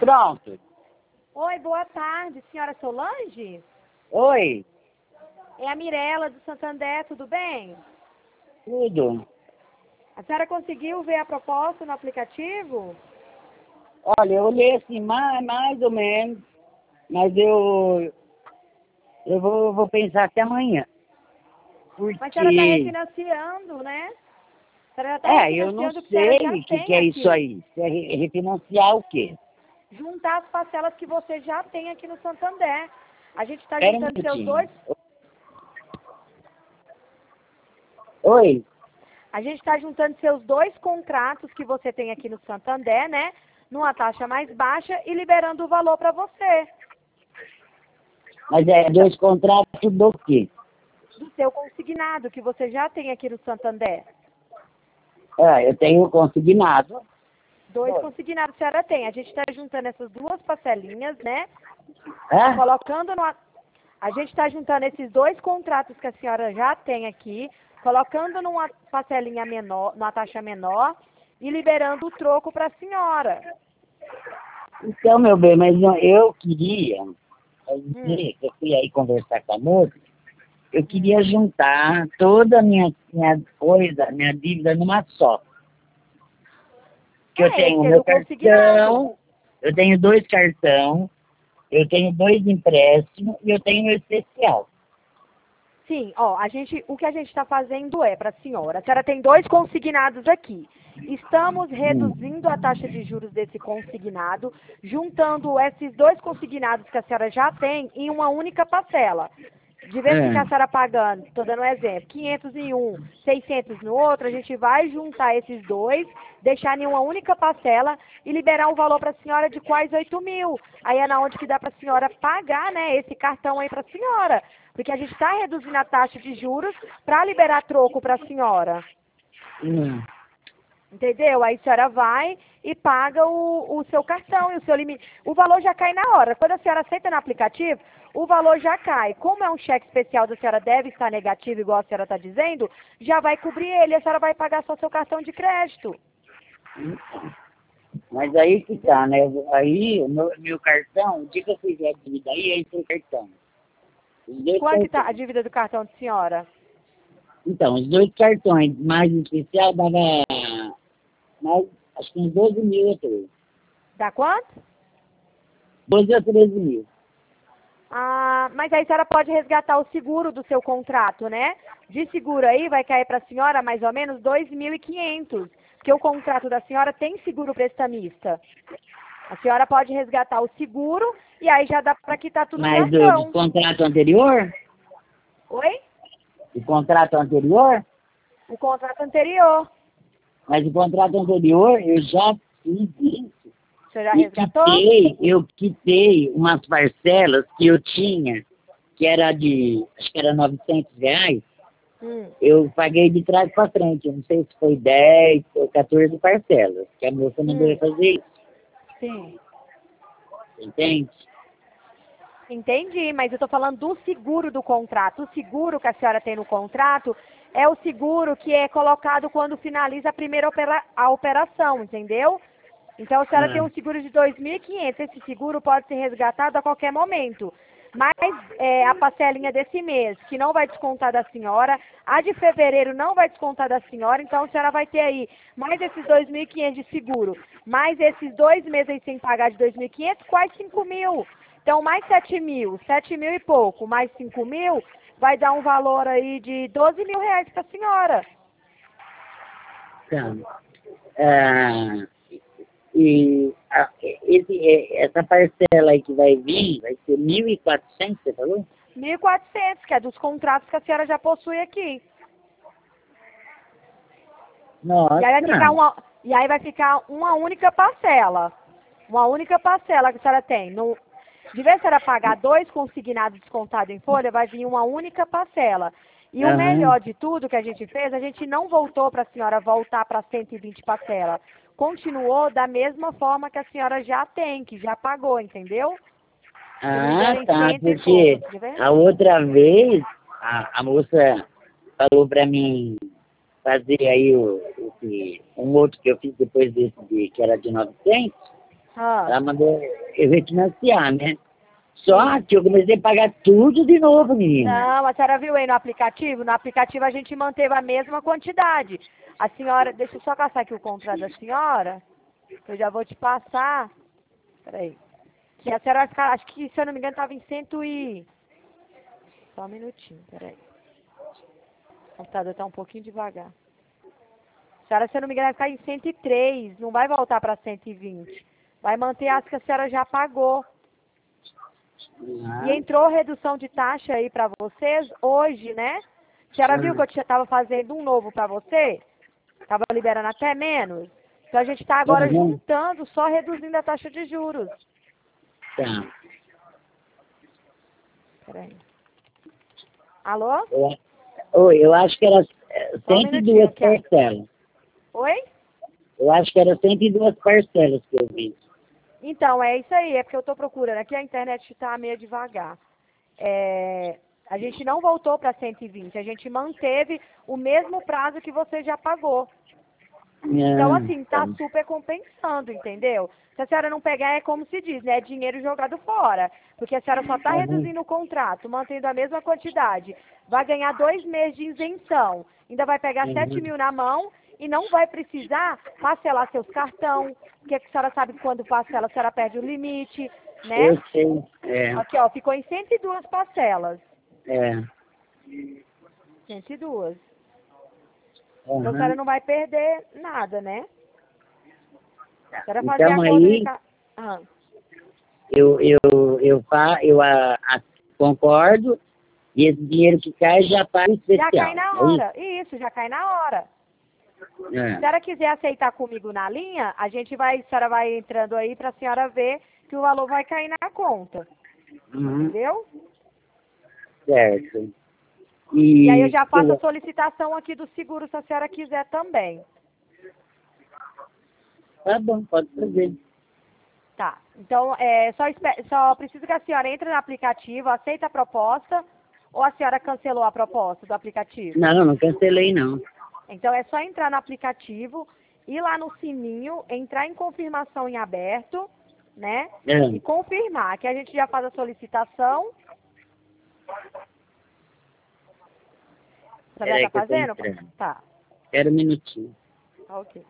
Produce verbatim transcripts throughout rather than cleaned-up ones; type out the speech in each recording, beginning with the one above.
Pronto. Oi, boa tarde, senhora Solange? Oi. É a Mirela do Santander, tudo bem? Tudo. A senhora conseguiu ver a proposta no aplicativo? Olha, eu olhei assim, mais, mais ou menos, mas eu, eu vou, vou pensar até amanhã. Mas a senhora está Porque, refinanciando, né? A senhora já está é, eu não refinanciando o que a sei senhora já o que, tem que é aqui. isso aí. Se é re- refinanciar o quê? Juntar as parcelas que você já tem aqui no Santander. A gente está Espera um juntando seus minutinho. dois... Oi. A gente está juntando seus dois contratos que você tem aqui no Santander, né? Numa taxa mais baixa e liberando o valor para você. Mas é dois contratos do quê? Do seu consignado que você já tem aqui no Santander. É, eu tenho consignado. Dois consignados a senhora tem. A gente está juntando essas duas parcelinhas, né? É? Colocando no... A gente está juntando esses dois contratos que a senhora já tem aqui, colocando numa parcelinha menor, numa taxa menor e liberando o troco para a senhora. Então, meu bem, mas eu eu queria, Hum, dizer, que eu fui aí conversar com a moça, eu hum. queria juntar toda a minha, minha coisa, minha dívida numa só. Que eu É, tenho esse o é meu o consignado. cartão, eu tenho dois cartão, eu tenho dois empréstimos e eu tenho o especial. Sim, ó, a gente, o que a gente está fazendo é para a senhora. A senhora tem dois consignados aqui. Estamos Hum. reduzindo a taxa de juros desse consignado, juntando esses dois consignados que a senhora já tem em uma única parcela. De vez em ficar a É. senhora pagando, estou dando um exemplo, quinhentos em um, seiscentos no outro, a gente vai juntar esses dois, deixar em uma única parcela e liberar um valor para a senhora de quase oito mil. Aí é na onde que dá para a senhora pagar, né, esse cartão aí para a senhora. Porque a gente está reduzindo a taxa de juros para liberar troco para a senhora. Hum. Entendeu? Aí a senhora vai e paga o, o seu cartão e o seu limite. O valor já cai na hora. Quando a senhora aceita no aplicativo, o valor já cai. Como é um cheque especial da senhora deve estar negativo, igual a senhora está dizendo, já vai cobrir ele. A senhora vai pagar só seu cartão de crédito. Mas aí que tá, né? Aí, o meu, meu cartão, o dia que eu fizer a dívida aí, aí tem cartão. Os dois Quanto está a cartões. dívida do cartão de senhora? Então, os dois cartões, mais o especial, dava mais, acho que uns doze mil a treze. Dá quanto? doze a treze mil. Ah, mas aí a senhora pode resgatar o seguro do seu contrato, né? De seguro aí vai cair para a senhora mais ou menos dois mil e quinhentos, porque o contrato da senhora tem seguro prestamista. A senhora pode resgatar o seguro e aí já dá para quitar tudo do Mas do, do cartão. contrato anterior, Oi? o contrato anterior, O contrato anterior. mas o contrato anterior eu já fiz isso. O senhor já E resgatou? quitei, eu quitei umas parcelas que eu tinha, que era de, acho que era novecentos reais, Hum, eu paguei de trás para frente, eu não sei se foi dez ou quatorze parcelas, que a moça não hum, ia fazer isso, sim. entende? Entendi, mas eu estou falando do seguro do contrato. O seguro que a senhora tem no contrato é o seguro que é colocado quando finaliza a primeira opera a operação, entendeu? Então a senhora tem Ah, um seguro de dois mil e quinhentos. Esse seguro pode ser resgatado a qualquer momento. Mas é, a parcelinha desse mês, que não vai descontar da senhora, a de fevereiro não vai descontar da senhora, então a senhora vai ter aí mais esses dois mil e quinhentos de seguro, mais esses dois meses aí sem pagar de dois mil e quinhentos, quase cinco mil. Então, mais sete mil, sete mil e pouco, mais cinco mil, vai dar um valor aí de doze mil reais para a senhora. então, ah, e a- esse, é- essa parcela aí que vai vir, vai ser mil e quatrocentos, você falou? mil e quatrocentos, que é dos contratos que a senhora já possui aqui. E aí vai ficar Nossa, uma, e aí vai ficar uma única parcela. Uma única parcela que a senhora tem. No, de vez a senhora pagar dois consignados descontados em folha, vai vir uma única parcela. E o aham. melhor de tudo que a gente fez, a gente não voltou para a senhora voltar para cento e vinte parcelas. Continuou da mesma forma que a senhora já tem, que já pagou, entendeu? Dividiu Ah, em tá, cento e pouco. porque Tá vendo? a outra vez a, a moça falou pra mim fazer aí o, esse, um outro que eu fiz depois desse de, que era de novecentos, Ah, Ela mandou eu refinanciar, né? Só que eu comecei a pagar tudo de novo, menina. não, a senhora viu aí no aplicativo? No aplicativo a gente manteve a mesma quantidade. A senhora, deixa eu só caçar aqui o contrato da senhora, que eu já vou te passar. Peraí. Que a senhora vai ficar, acho que se eu não me engano estava em cento e... Só um minutinho, peraí. O computador está um pouquinho devagar. A senhora, se eu não me engano, vai ficar em cento e três, não vai voltar para cento e vinte. Vai manter as que a senhora já pagou. E Ah, entrou redução de taxa aí para vocês hoje, né? A senhora viu que eu estava fazendo um novo para você? Estava liberando até menos. Então a gente está agora uhum, juntando, só reduzindo a taxa de juros. tá. Peraí. Alô? Eu, oi, eu acho que era eh, Só um cento e minutinho duas aqui. ó. parcelas. Oi? Eu acho que era cento e duas parcelas que eu vi. Então, é isso aí, é porque eu estou procurando. Aqui a internet está meio devagar. É, a gente não voltou para cento e vinte, a gente manteve o mesmo prazo que você já pagou. Então, Ah, assim, tá. tá super compensando, entendeu? Se a senhora não pegar, é como se diz, né? É dinheiro jogado fora. Porque a senhora só está Uhum, reduzindo o contrato, mantendo a mesma quantidade. Vai ganhar dois meses de isenção. Ainda vai pegar sete uhum. mil na mão e não vai precisar parcelar seus cartão. Porque a senhora sabe que quando parcela, a senhora perde o limite, né? Eu sei. É, Aqui, ó, ficou em cento e duas parcelas. é. cento e duas. Então a senhora Uhum. não vai perder nada, né? A senhora fazia a Então conta de... aí ca- Ah. eu, eu, eu, fa, eu a, a- concordo e esse dinheiro que cai já paga o Já cai especial. na É isso? hora. Isso, já cai na hora. Se a É. senhora quiser aceitar comigo na linha, a gente vai, a senhora vai entrando aí para a senhora ver que o valor vai cair na conta. Uhum. Entendeu? Certo. E aí eu E já faço a solicitação aqui do seguro se a senhora quiser também. tá bom, pode fazer. Tá. Então, é, só, espe- só preciso que a senhora entre no aplicativo, aceita a proposta, ou a senhora cancelou a proposta do aplicativo? Não, não cancelei não. Então é só entrar no aplicativo, ir lá no sininho, entrar em confirmação em aberto, né? E É. confirmar que a gente já faz a solicitação. Você já Peraí tá que eu tô fazendo? entrando. Tá. Espera um minutinho. Ok.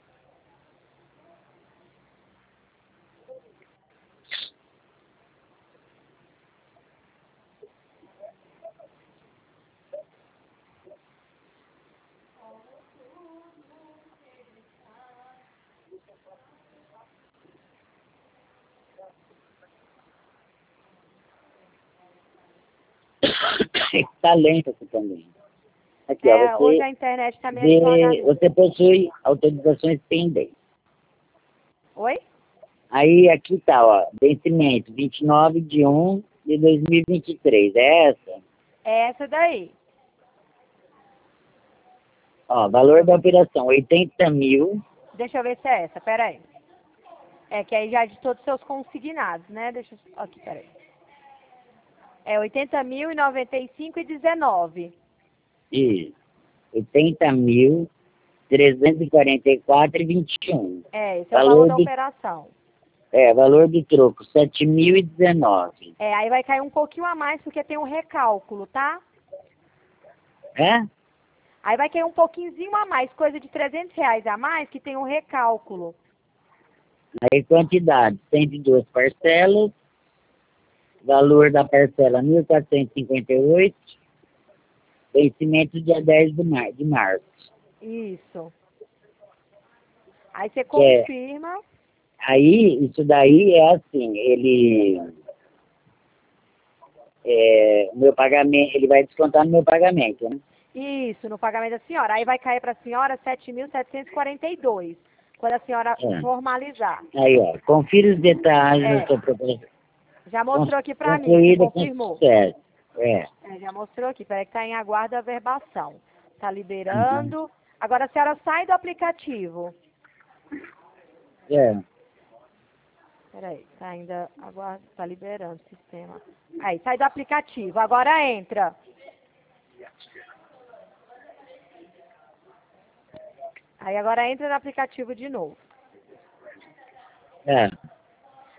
Tá lento aqui também. Aqui, ó, É, hoje você a internet tá meio vê, devagarzinho. você possui autorizações pendentes. Oi? Aí aqui tá, ó, vencimento vinte e nove de um de dois mil e vinte e três. É essa? É essa daí. Ó, Deixa valor eu da ver. operação oitenta mil. Deixa eu ver se é essa, peraí. É que aí já é de todos os seus consignados, né? Deixa eu... Aqui, peraí. É oitenta mil e noventa e cinco e dezenove. Isso. oitenta mil trezentos e quarenta e quatro e vinte e um. É, esse é o valor Valor da do, operação. é, valor do troco sete mil e dezenove. É, aí vai cair um pouquinho a mais porque tem um recálculo, tá? É? Aí vai cair um pouquinho a mais, coisa de trezentos reais a mais, que tem um recálculo. Aí quantidade, cento e duas parcelas. Valor da parcela mil quatrocentos e cinquenta e oito. Vencimento dia dez de, mar, de março. Isso. Aí você Que é, confirma. aí, isso daí é assim, ele... É, o meu pagamento, ele vai descontar no meu pagamento, né? Isso, no pagamento da senhora. Aí vai cair para a senhora sete mil setecentos e quarenta e dois, quando a senhora É. formalizar. Aí, ó, confira os detalhes da É, sua proposta já con- mostrou aqui para mim que concluída com confirmou. sucesso. É. É, já mostrou aqui, peraí que tá em aguardo a verbação. Tá Uhum. liberando. Agora a senhora sai do aplicativo. É. Peraí, tá ainda, agora tá liberando o sistema. Aí, sai do aplicativo, agora entra. Aí agora entra no aplicativo de novo. É.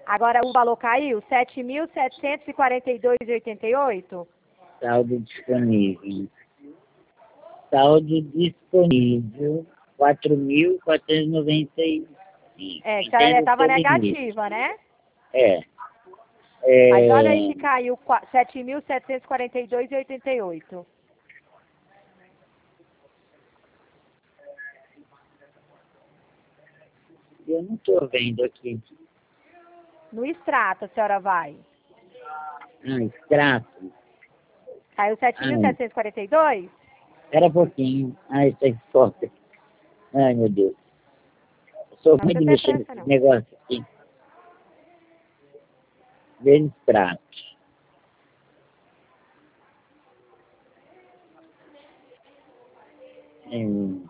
Agora o valor caiu? sete mil setecentos e quarenta e dois reais e oitenta e oito? Saldo disponível. Saldo disponível, quatro mil quatrocentos e noventa e cinco. É, que ela estava negativa, né? É. Mas olha aí é... que caiu sete mil setecentos e quarenta e dois reais e oitenta e oito. Eu não estou vendo aqui. No extrato, a senhora vai. Ah, extrato. Caiu sete mil setecentos e quarenta e dois? Espera um pouquinho. Ah, isso é foto. Ai, meu Deus. Eu sou Não ruim de precisa ter mexer pressa, nesse não. negócio aqui. Ver extrato. É...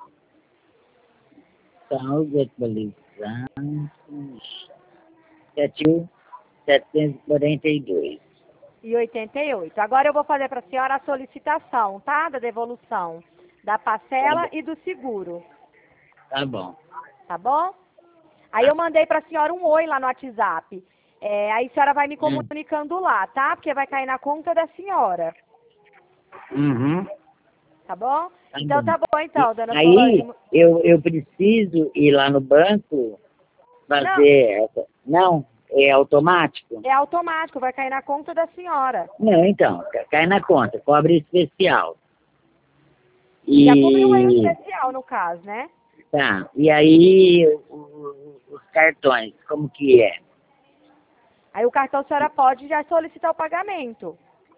Saldo atualizado. sete mil setecentos e quarenta e dois. E oitenta e oito. Agora eu vou fazer para a senhora a solicitação, tá? Da devolução da parcela e do seguro. Tá bom. Tá bom? Aí eu mandei para a senhora um oi lá no WhatsApp. É, aí a senhora vai me comunicando lá, tá? Porque vai cair na conta da senhora. Uhum. Tá bom? Tá Então bom. tá bom então, dona Aí Solange. eu, eu preciso ir lá no banco Não, fazer essa. Não, é automático? é automático, vai cair na conta da senhora. Não, então, ca- cai na conta, cobre especial. Já cobriu aí o E especial, no caso, né? tá, e aí o- o- os cartões, como que é? Aí o cartão a senhora pode já solicitar o pagamento.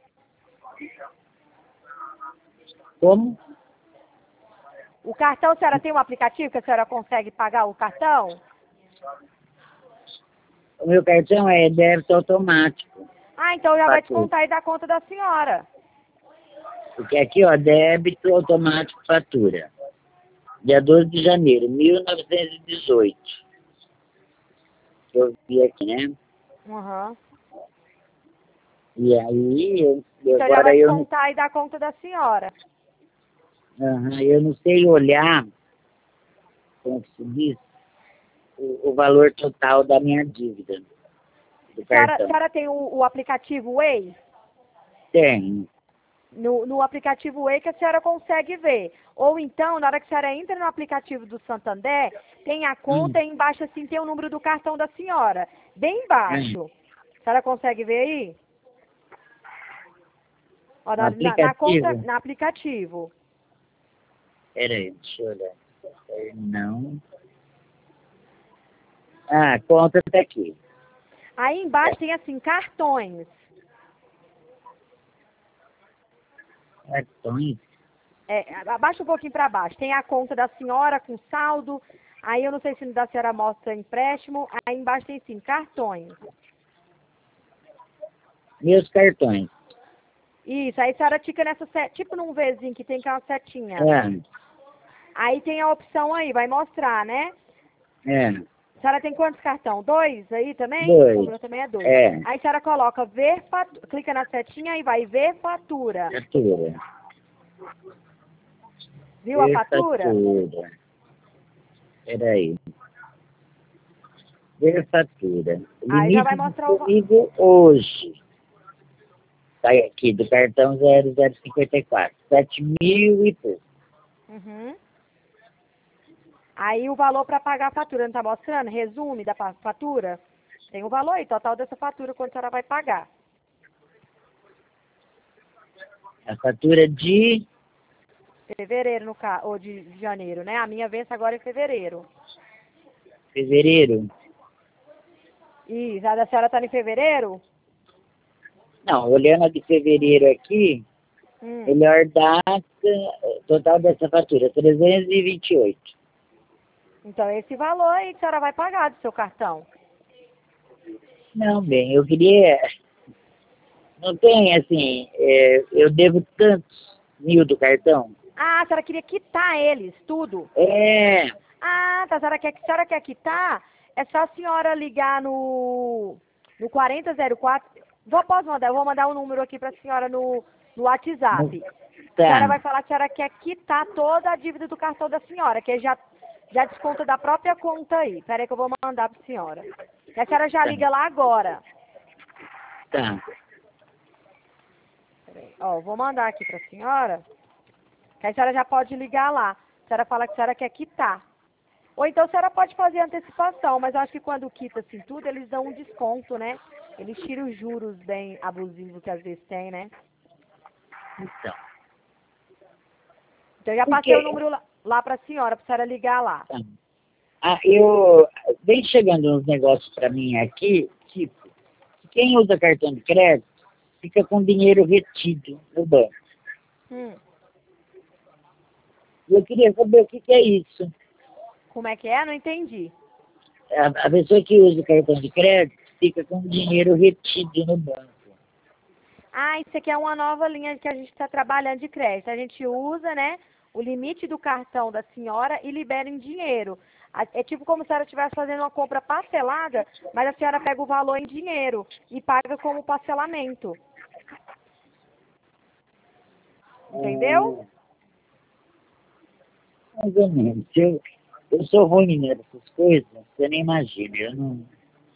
Como? O cartão, a senhora tem um aplicativo que a senhora consegue pagar o cartão? O meu cartão é débito automático. Ah, então já vai Fatura. descontar aí da conta da senhora. Porque aqui, ó, débito automático fatura. Dia doze de janeiro, mil novecentos e dezoito. Eu vi aqui, né? Uhum. E aí, eu, eu- Então já agora vai eu, não- descontar aí da conta da senhora. aham, eu não sei olhar, como que se diz, o, o valor total da minha dívida, do A senhora, a cartão. senhora tem o, o aplicativo Way? Tem. No, no aplicativo Way que a senhora consegue ver. Ou então, na hora que a senhora entra no aplicativo do Santander, tem a conta Hum. e embaixo assim tem o número do cartão da senhora. Bem embaixo. A senhora consegue ver aí? Ó, No na, na, na conta, aplicativo. no aplicativo. Peraí, deixa eu olhar. É, não. Ah, conta tá aqui. Aí embaixo tem assim, cartões. Cartões. É, abaixa um pouquinho para baixo. Tem a conta da senhora com saldo. Aí eu não sei se da senhora mostra empréstimo. Aí embaixo tem sim, cartões. Meus cartões. Isso, aí a senhora tica nessa, se- tipo num Vzinho que tem aquela setinha. É, Aí tem a opção aí, vai mostrar, né? é. A senhora tem quantos cartão? Dois aí também? Dois. O meu também é dois. É. Aí a senhora coloca ver fatura, clica na setinha e vai ver fatura. Fatura. Viu a Ver fatura? fatura. Peraí. Ver fatura. Aí já vai Limite mostrar o... va- disponível hoje. Tá aqui, do cartão zero zero cinquenta e quatro. Sete mil e pouco. Uhum. Aí o valor para pagar a fatura, não tá mostrando? Resume da pa- fatura? Tem o valor aí, total dessa fatura, quanto a senhora vai pagar. A fatura de Fevereiro, no caso, ou de janeiro, né? A minha vence agora em fevereiro. fevereiro. Isso, a da senhora tá em fevereiro? Não, olhando a de fevereiro aqui, Hum. melhor data, total dessa fatura, trezentos e vinte e oito. Então, esse valor aí que a senhora vai pagar do seu cartão. Não, bem, eu queria. Não tem assim, é, eu devo tantos mil do cartão. Ah, a senhora queria quitar eles, tudo. É, Ah, tá, a senhora quer, a senhora quer quitar? É só a senhora ligar no, no quarenta zero quatro. Vou, posso mandar? Eu vou mandar o número aqui pra senhora no, no WhatsApp. A senhora vai tá. falar que a senhora quer quitar toda a dívida do cartão da senhora, que já, já desconta da própria conta aí. Peraí que eu vou mandar pra senhora. E a senhora já Tá. liga lá agora. Tá. Peraí. Ó, vou mandar aqui pra senhora. Que a senhora já pode ligar lá. A senhora fala que a senhora quer quitar. Ou então a senhora pode fazer antecipação, mas eu acho que quando quita assim tudo, eles dão um desconto, né? Eles tiram os juros bem abusivos que às vezes tem, né? Então. Então eu já Por passei quê? o número lá, lá pra senhora, pra senhora ligar lá. Tá. Ah, eu... Vem chegando uns negócios para mim aqui, tipo, quem usa cartão de crédito fica com dinheiro retido no banco. Hum. E eu queria saber o que, que é isso. Como é que é? Não entendi. A, a pessoa que usa o cartão de crédito fica com dinheiro retido no banco. Ah, isso aqui é uma nova linha que a gente está trabalhando de crédito. A gente usa, né, o limite do cartão da senhora e libera em dinheiro. A- É tipo como se a senhora estivesse fazendo uma compra parcelada, mas a senhora pega o valor em dinheiro e paga como parcelamento. Entendeu? Ah, mais ou menos. Eu, eu sou ruim nessas coisas, você nem imagina. Eu não...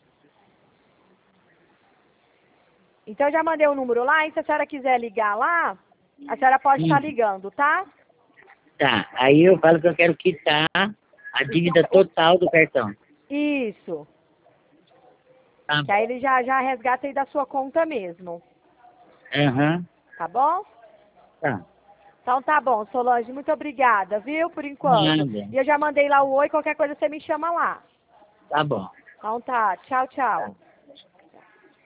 Então eu já mandei o número lá, e se a senhora quiser ligar lá, a senhora pode estar Sim. ligando, tá? Tá, aí eu falo que eu quero quitar a dívida total do cartão. Isso. Tá Que aí bom. ele já, já resgata aí da sua conta mesmo. Aham, Tá bom? tá. Então tá bom, Solange, muito obrigada, viu, por enquanto. Nada. E eu já mandei lá o oi, qualquer coisa você me chama lá. Tá bom. Então tá, tchau, tchau. Tá.